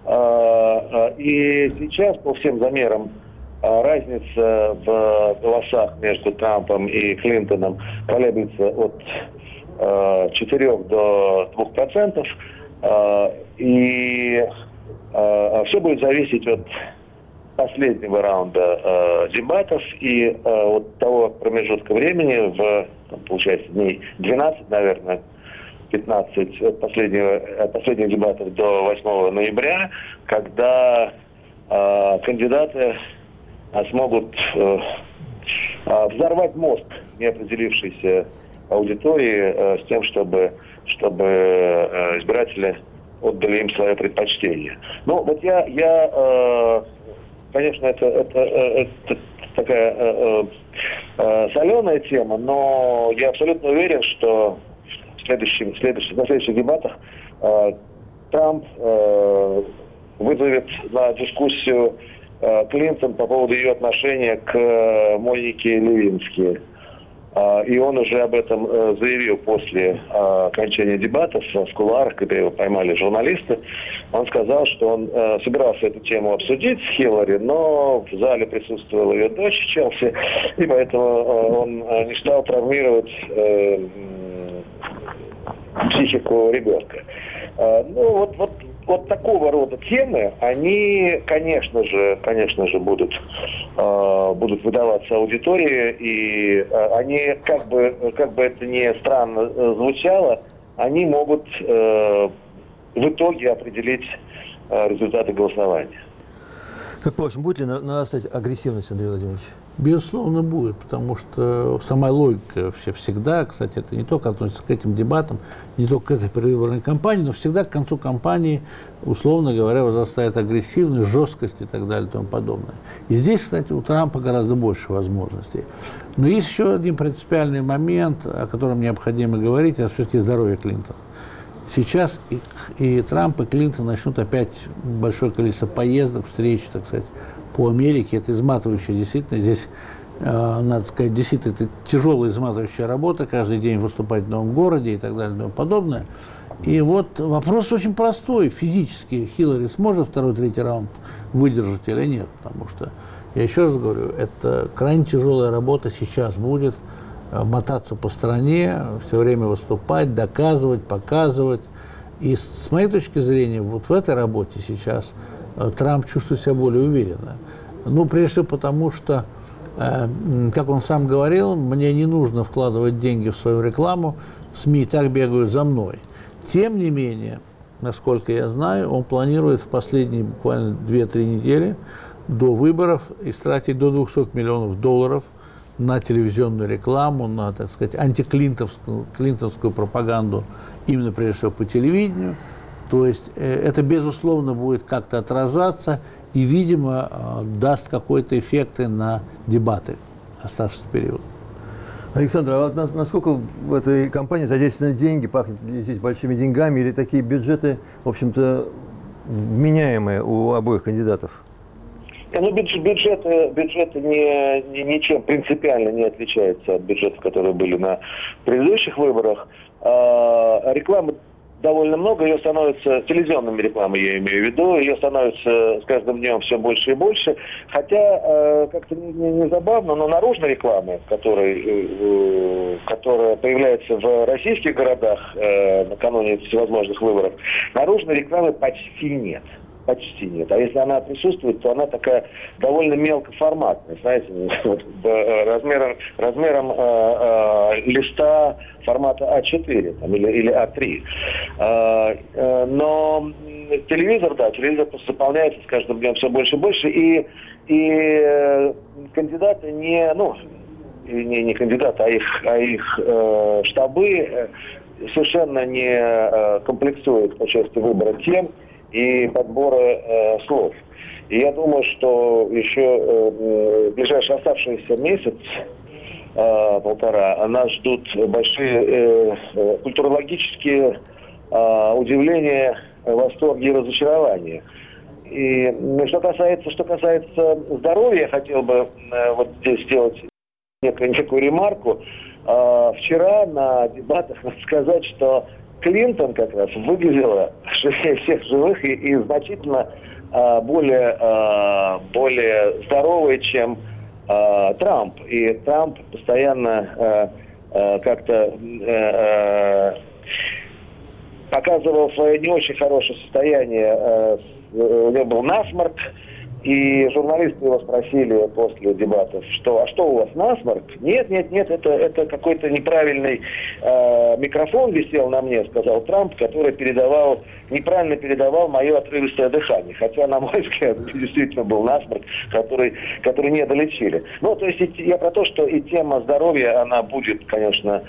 И сейчас по всем замерам разница в голосах между Трампом и Клинтоном колеблется от 4 до 2%. И все будет зависеть от последнего раунда дебатов и от того промежутка времени, получается, дней 12, наверное, 15 от последних дебатов до 8 ноября, когда кандидаты смогут взорвать мозг неопределившейся аудитории с тем, чтобы избиратели отдали им свое предпочтение. Ну, вот я конечно, это такая соленая тема, но я абсолютно уверен, что на следующих дебатах Трамп вызовет на дискуссию Клинтон по поводу ее отношения к Монике Левински. И он уже об этом заявил после окончания дебатов в кулуарах, когда его поймали журналисты. Он сказал, что он собирался эту тему обсудить с Хиллари, но в зале присутствовала ее дочь Челси, и поэтому он не стал травмировать психику ребенка. Ну, вот такого рода темы, они, конечно же, будут выдаваться аудитории, и они, как бы это ни странно звучало, они могут в итоге определить результаты голосования.
Как по-вашему, будет ли нарастать агрессивность, Андрей Владимирович?
Безусловно, будет, потому что сама логика всегда, кстати, это не только относится к этим дебатам, не только к этой предвыборной кампании, но всегда к концу кампании, условно говоря, возрастает агрессивность, жесткость и так далее и тому подобное. И здесь, кстати, у Трампа гораздо больше возможностей. Но есть еще один принципиальный момент, о котором необходимо говорить, это все-таки здоровье Клинтона. Сейчас и Трамп, и Клинтон начнут опять большое количество поездок, встреч, так сказать, по Америке. Это изматывающая действительно. Здесь, надо сказать, действительно, это тяжелая изматывающая работа, каждый день выступать в новом городе и так далее и тому подобное. И вот вопрос очень простой. Физически Хиллари сможет второй, третий раунд выдержать или нет? Потому что, я еще раз говорю, это крайне тяжелая работа сейчас будет. Мотаться по стране, все время выступать, доказывать, показывать. И с моей точки зрения, вот в этой работе сейчас Трамп чувствует себя более уверенно. Ну, прежде всего потому, что, как он сам говорил, мне не нужно вкладывать деньги в свою рекламу, СМИ и так бегают за мной. Тем не менее, насколько я знаю, он планирует в последние буквально 2-3 недели до выборов истратить до $200 миллионов на телевизионную рекламу, на, так сказать, антиклинтонскую пропаганду, именно прежде всего по телевидению. То есть это, безусловно, будет как-то отражаться и, видимо, даст какой-то эффект на дебаты оставшийся период.
Александр, а вот насколько в этой кампании задействованы деньги, пахнет здесь большими деньгами, или такие бюджеты, в общем-то, вменяемые у обоих кандидатов?
Ну, бюджеты ничем принципиально не отличаются от бюджетов, которые были на предыдущих выборах. Рекламы довольно много, ее становится, телевизионными рекламой я имею в виду, ее становится с каждым днем все больше и больше. Хотя, как-то не забавно, но наружной рекламы, которая появляется в российских городах накануне всевозможных выборов, наружной рекламы почти нет. Почти нет. А если она присутствует, то она такая довольно мелкоформатная, знаете, размером листа формата А4 там, или А3. Но телевизор просто заполняется с каждым днем все больше и больше, и кандидаты не кандидаты, а их штабы совершенно не комплексуют по части выбора тем и подбора слов. И я думаю, что еще ближайший оставшийся месяц, полтора, нас ждут большие культурологические удивления, восторги и разочарования. И что касается здоровья, я хотел бы вот здесь сделать некую ремарку. Вчера на дебатах надо сказать, что Клинтон как раз выглядела живее всех живых и значительно более здоровой, чем Трамп. И Трамп постоянно как-то показывал свое не очень хорошее состояние. У него был насморк, и журналисты его спросили после дебатов, что у вас насморк? Нет, это какой-то неправильный микрофон висел на мне, сказал Трамп, который неправильно передавал мое отрывистое дыхание. Хотя, на мой взгляд, действительно был насморк, который не долечили. Ну, то есть я про то, что и тема здоровья, она будет, конечно,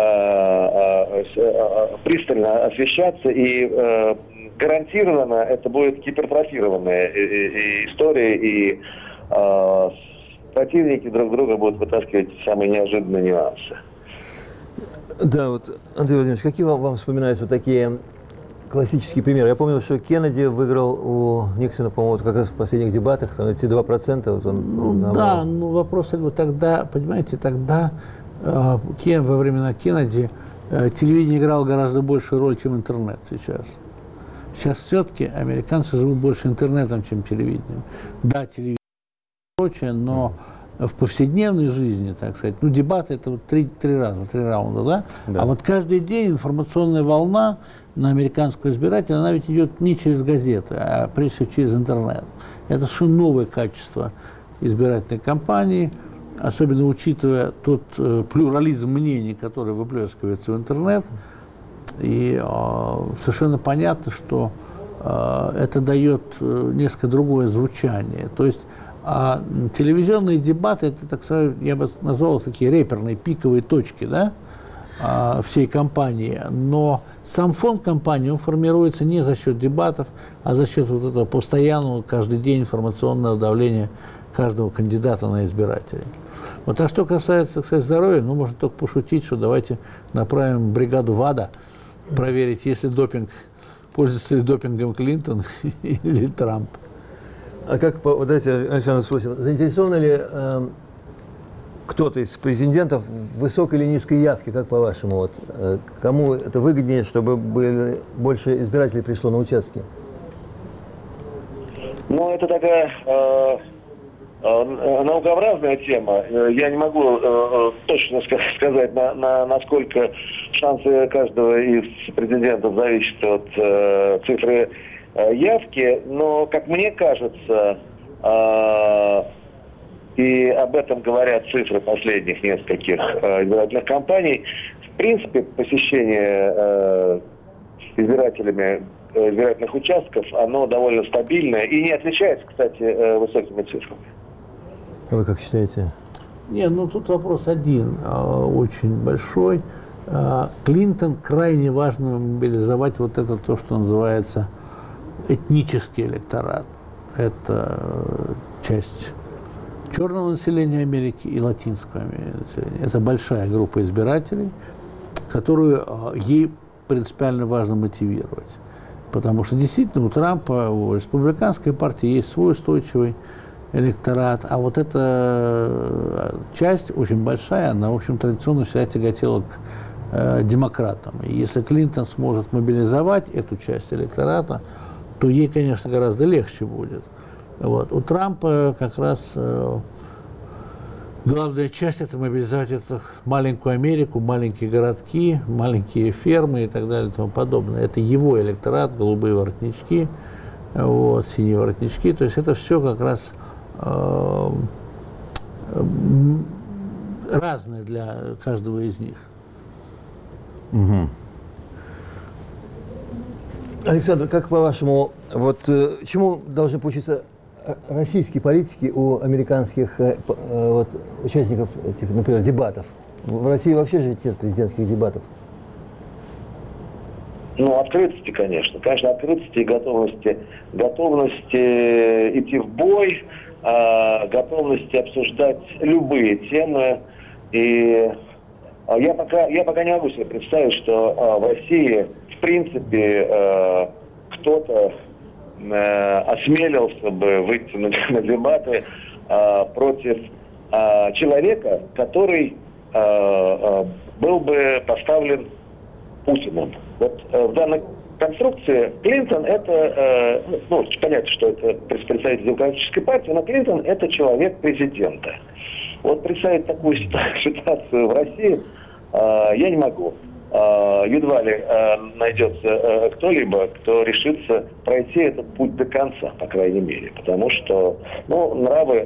пристально освещаться, и гарантированно это будет гипертрофированная история, и противники друг друга будут вытаскивать самые неожиданные нюансы.
Да, вот, Андрей Владимирович, какие вам вспоминаются вот такие классические примеры? Я помню, что Кеннеди выиграл у Никсона, по-моему, вот как раз в последних дебатах, там эти 2%. Вот он
да, вопрос, тогда, понимаете, во времена Кеннеди телевидение играло гораздо большую роль, чем интернет сейчас. Сейчас все-таки американцы живут больше интернетом, чем телевидением. Да, телевидение и прочее, но в повседневной жизни, так сказать, дебаты это вот три раунда, да? А вот каждый день информационная волна на американского избирателя, она ведь идет не через газеты, а прежде всего через интернет. Это совершенно новое качество избирательной кампании, особенно учитывая тот плюрализм мнений, который выплескивается в интернет. И совершенно понятно, что это дает несколько другое звучание. То есть телевизионные дебаты, это, так сказать, я бы назвал такие реперные, пиковые точки, да, всей кампании. Но сам фон кампании, он формируется не за счет дебатов, а за счет вот этого постоянного, каждый день информационного давления каждого кандидата на избирателей. Вот, а что касается, так сказать, здоровья, можно только пошутить, что давайте направим бригаду ВАДА проверить, если пользуется ли допингом Клинтон или Трамп.
А как, вот давайте, Александр, спросим, заинтересован ли кто-то из президентов в высокой или низкой явке, как по-вашему? Вот, кому это выгоднее, чтобы больше избирателей пришло на участки?
Это такая наукообразная тема. Я не могу точно сказать, насколько шансы каждого из президентов зависят от цифры явки, но, как мне кажется, и об этом говорят цифры последних нескольких избирательных кампаний, в принципе, посещение избирателями избирательных участков, оно довольно стабильное и не отличается, кстати, высокими цифрами.
Вы как считаете?
Тут вопрос один, очень большой. Клинтон крайне важно мобилизовать вот это то, что называется этнический электорат. Это часть черного населения Америки и латинского населения. Это большая группа избирателей, которую ей принципиально важно мотивировать. Потому что действительно у Трампа, у республиканской партии есть свой устойчивый электорат, а вот эта часть очень большая, она, в общем, традиционно всегда тяготела к демократам. И если Клинтон сможет мобилизовать эту часть электората, то ей, конечно, гораздо легче будет. Вот. У Трампа как раз главная часть – это мобилизовать эту маленькую Америку, маленькие городки, маленькие фермы и так далее и тому подобное. Это его электорат, голубые воротнички, синие воротнички. То есть это все как раз разное для каждого из них.
Угу. Александр, как по-вашему, чему должны поучиться российские политики у американских участников этих, например, дебатов? В России вообще же нет президентских дебатов.
Открытости, конечно. Конечно, открытости и готовности идти в бой, готовности обсуждать любые темы. И я пока не могу себе представить, что в России, в принципе, кто-то осмелился бы выйти на дебаты против человека, который был бы поставлен Путиным. Вот в данной конструкции Клинтон это, понятно, что это представитель Демократической партии, но Клинтон это человек президента. Вот представить такую ситуацию в России я не могу. Едва ли найдется кто-либо, кто решится пройти этот путь до конца, по крайней мере, потому что нравы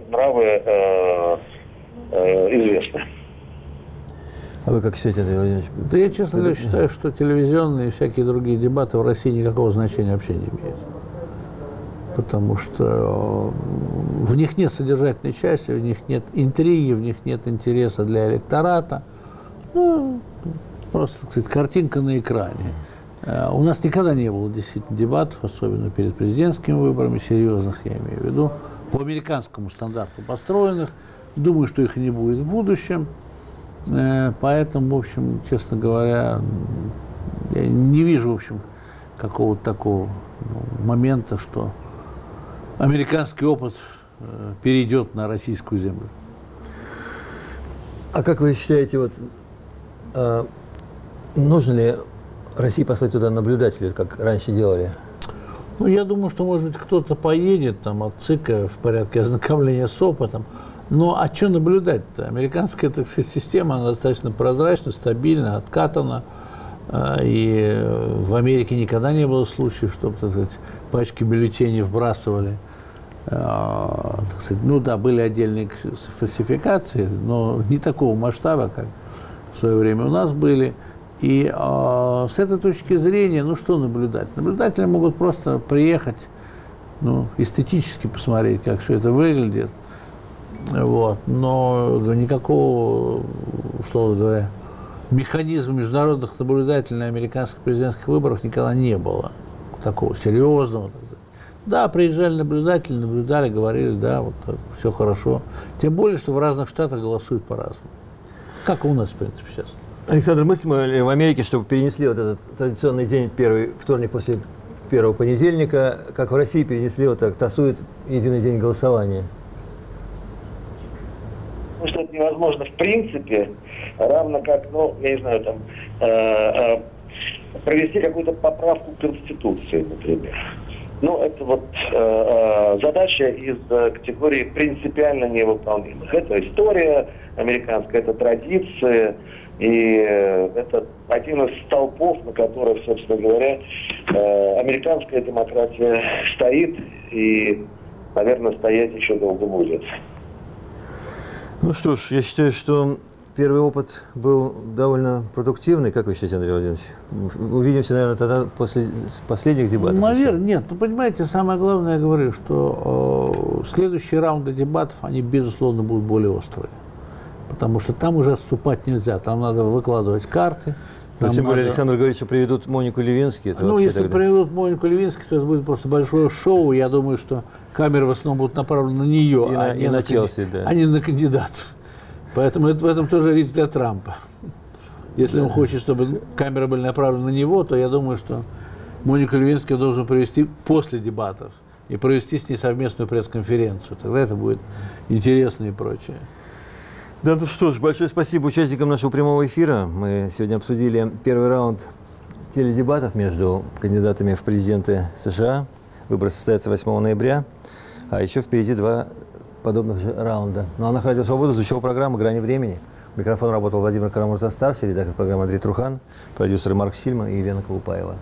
известны.
А вы как считаете, Андрей Владимирович?
Да я, честно говоря, считаю, что телевизионные и всякие другие дебаты в России никакого значения вообще не имеют. Потому что в них нет содержательной части, в них нет интриги, в них нет интереса для электората. Просто, так сказать, картинка на экране. У нас никогда не было действительно дебатов, особенно перед президентскими выборами, серьезных, я имею в виду, по американскому стандарту построенных. Думаю, что их и не будет в будущем. Поэтому, в общем, честно говоря, я не вижу, в общем, какого-то такого момента, что американский опыт перейдет на российскую землю.
А как вы считаете, нужно ли России послать туда наблюдателей, как раньше делали?
Я думаю, что, может быть, кто-то поедет там от ЦИКа в порядке ознакомления с опытом. Но что наблюдать-то? Американская, так сказать, система, она достаточно прозрачна, стабильна, откатана. И в Америке никогда не было случаев, чтобы, так сказать, пачки бюллетеней вбрасывали. Так сказать, были отдельные фальсификации, но не такого масштаба, как в свое время у нас были. И с этой точки зрения, что наблюдать? Наблюдатели могут просто приехать, эстетически посмотреть, как все это выглядит. Но никакого, условно говоря, механизма международных наблюдателей на американских президентских выборах никогда не было. Такого серьезного. Да, приезжали наблюдатели, наблюдали, говорили, да, все хорошо. Тем более, что в разных штатах голосуют по-разному. Как и у нас, в принципе, сейчас.
Александр, мыслимо ли в Америке, чтобы перенесли этот традиционный день, первый вторник после первого понедельника, как в России перенесли, тасуют единый день голосования?
Что это невозможно в принципе, равно как, я не знаю, провести какую-то поправку к Конституции, например. Это задача из категории принципиально невыполнимых. Это история американская, это традиции, и это один из столпов, на которых, собственно говоря, американская демократия стоит и, наверное, стоять еще долго будет.
Что ж, я считаю, что первый опыт был довольно продуктивный. Как вы считаете, Андрей Владимирович? Увидимся, наверное, тогда после последних дебатов.
Наверное, нет. Понимаете, самое главное, я говорю, что следующие раунды дебатов, они, безусловно, будут более острые. Потому что там уже отступать нельзя. Там надо выкладывать карты.
Тем более Александр говорит, что приведут Монику Левински.
Если приведут Монику Левински, то это будет просто большое шоу. Я думаю, что камеры в основном будут направлены на нее, а не на Челси, а не на кандидатов. Поэтому в этом тоже риск для Трампа. Если он хочет, чтобы камеры были направлены на него, то я думаю, что Монику Левински должен провести после дебатов и провести с ней совместную пресс-конференцию. Тогда это будет интересно и прочее.
Да, что ж, большое спасибо участникам нашего прямого эфира. Мы сегодня обсудили первый раунд теледебатов между кандидатами в президенты США. Выборы состоятся 8 ноября, а еще впереди 2 подобных же раунда. А на Радио Свобода звучала программа «Грани времени». Микрофон работал Владимир Карамурза-старший, редактор программы Андрей Трухан, продюсеры Марк Щильман и Елена Колупаева.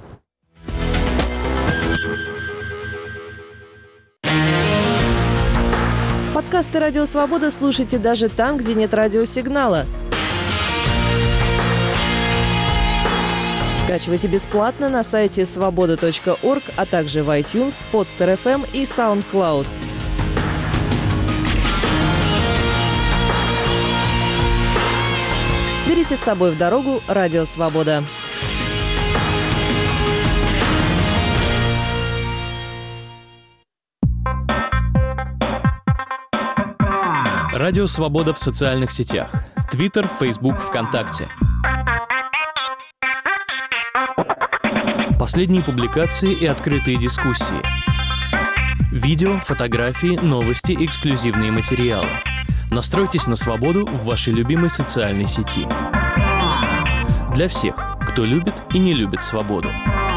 Подкасты «Радио Свобода» слушайте даже там, где нет радиосигнала. Скачивайте бесплатно на сайте svoboda.org, а также в iTunes, Podster FM и SoundCloud. Берите с собой в дорогу «Радио Свобода».
Радио Свобода в социальных сетях. Твиттер, Фейсбук, ВКонтакте. Последние публикации и открытые дискуссии. Видео, фотографии, новости, эксклюзивные материалы. Настройтесь на свободу в вашей любимой социальной сети. Для всех, кто любит и не любит свободу.